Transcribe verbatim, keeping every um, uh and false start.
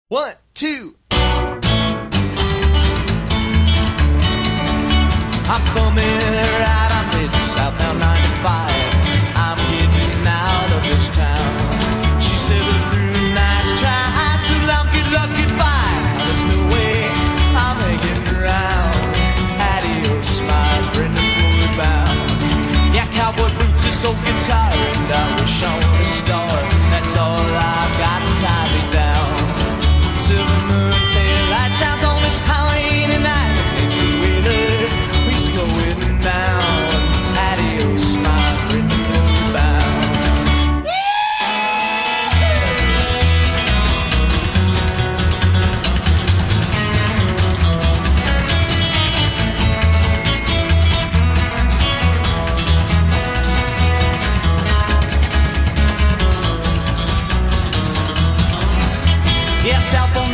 One, two. I'm coming right on mid southbound ninety-five. I'm getting out of this town. She said we're through nice try, so long good luck goodbye. There's no way I'm making it around. Adios, my friend, I'm going bound. Yeah, cowboy boots, this old guitar, and I wish on a star. That's all I've got to tie me down. Silver moon, pale light shines on this highway tonight. Into it, we slow it down. Adios, my friend, I'm bound. Yeah, South